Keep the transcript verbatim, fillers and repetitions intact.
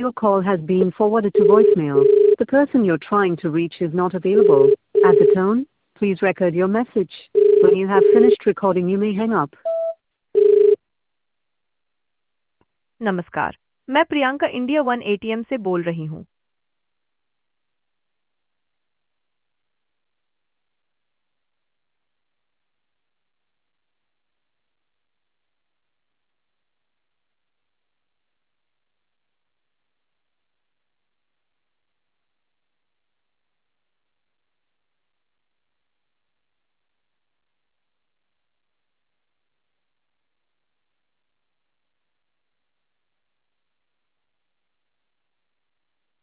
Your call has been forwarded to voicemail. The person you're trying to reach is not available. At the tone, please record your message. When you have finished recording, you may hang up. नमस्कार, मैं Priyanka India one ATM से बोल रही हूँ।